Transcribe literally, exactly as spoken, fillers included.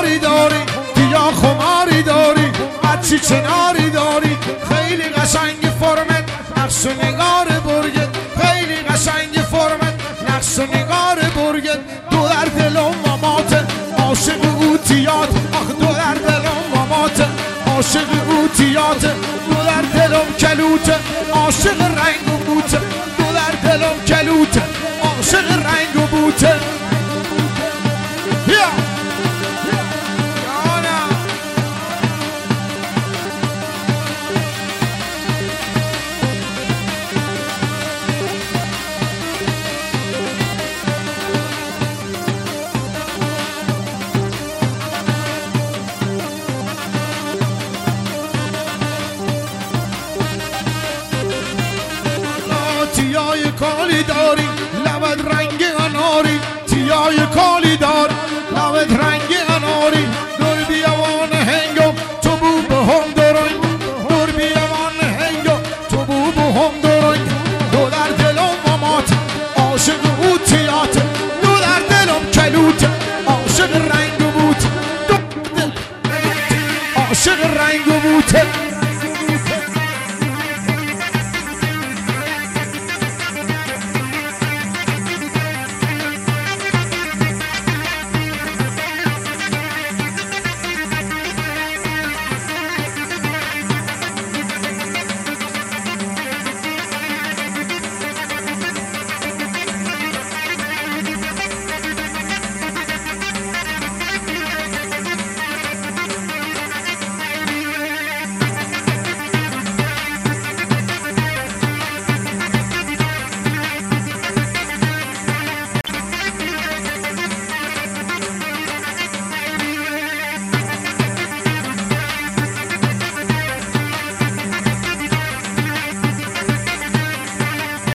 خماری داری بیا خماری داری هرچی کناری داری خیلی قشنگ فرمت نقش و نگار برگت خیلی قشنگ فرمت نقش و نگار برگت دو در دلم مامات عاشق اوتیات آخ دو در دلم مامات عاشق اوتیات دو در دلم کلوت عاشق رنگ و بوته دو در دلم کلوت عاشق رنگ و بوته تیای کالی داری لبت رنگ اناری تیای کالی دار لبت رنگ اناری دور بیوان هنگو تو بو به هم درنگ دور بیوان هنگو تو بو به هم درنگ دو در دلم مامات عاشق اوتیات دو در دلم کلوت عاشق رنگ و بوت عاشق رنگ و بوت